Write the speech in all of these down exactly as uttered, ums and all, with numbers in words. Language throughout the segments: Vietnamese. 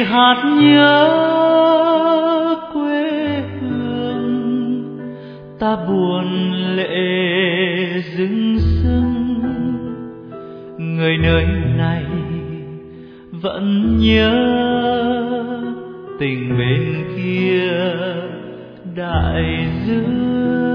hát nhớ quê hương, ta buồn lệ rưng rưng. Người nơi này vẫn nhớ tình bên kia đại dương.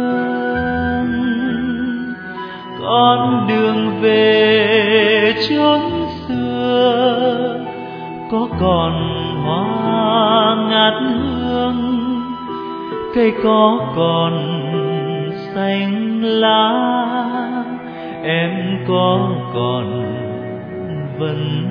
Con đường về chốn xưa có còn hoa ngát hương, cây có còn xanh lá, em có còn vân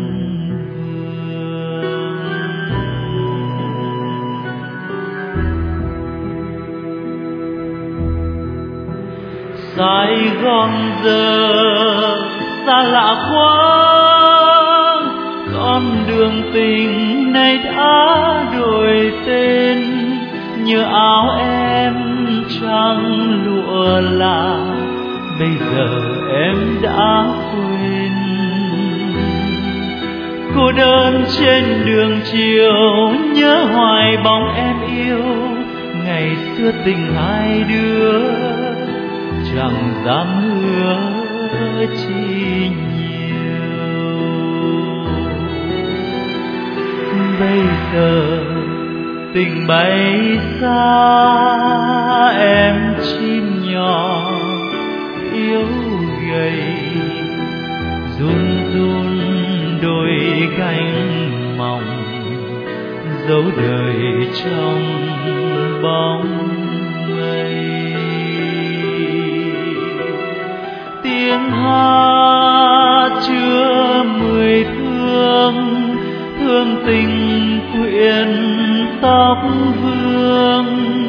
Sài Gòn giờ xa lạ quá, con đường tình này đã đổi tên. Nhớ áo em trắng lụa là bây giờ em đã quên. Cô đơn trên đường chiều nhớ hoài bóng em yêu, ngày xưa tình hai đứa chẳng dám hứa chi nhiều. Bây giờ tình bay xa, em chim nhỏ yếu gầy run run đôi cánh mỏng, dấu đời trong bóng mây. Tiếng hát chứa mười thương, thương tình quyện tóc vương,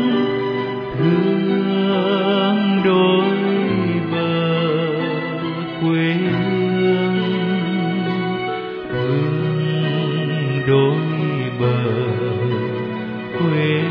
thương đôi bờ quê hương, thương đôi bờ quê.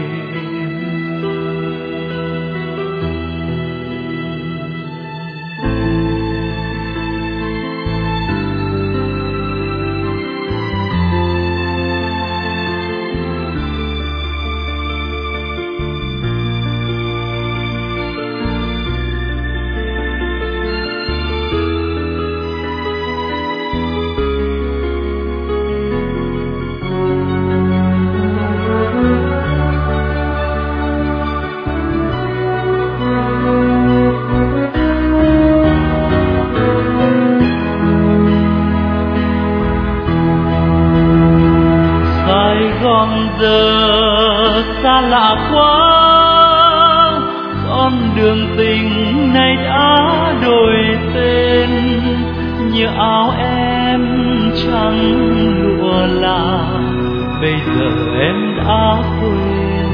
Gòn giờ xa lạ quá, con đường tình này đã đổi tên. Nhớ áo em trắng lụa là bây giờ em đã quên.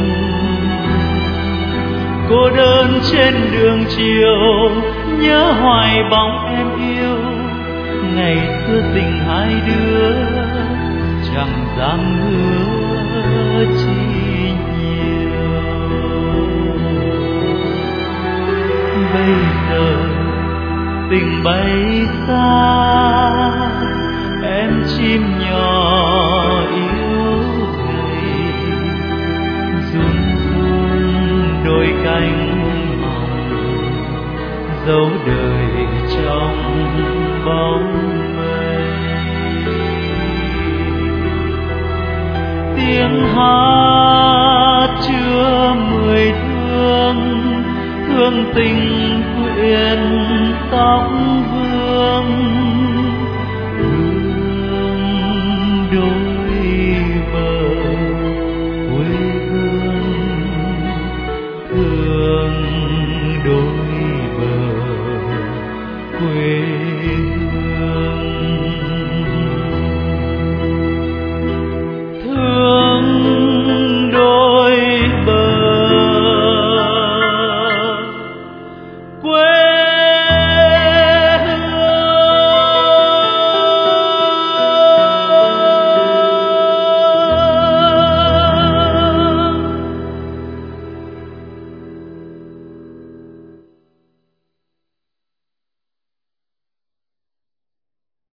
Cô đơn trên đường chiều nhớ hoài bóng em yêu, ngày xưa tình hai đứa chẳng dám hứa chi nhiều. Bây giờ tình bay xa, em chim nhỏ yếu gầy run run đôi cánh mỏng, dấu đời trong bóng mây. Tiếng hát chứa mười thương, thương tình quyện tóc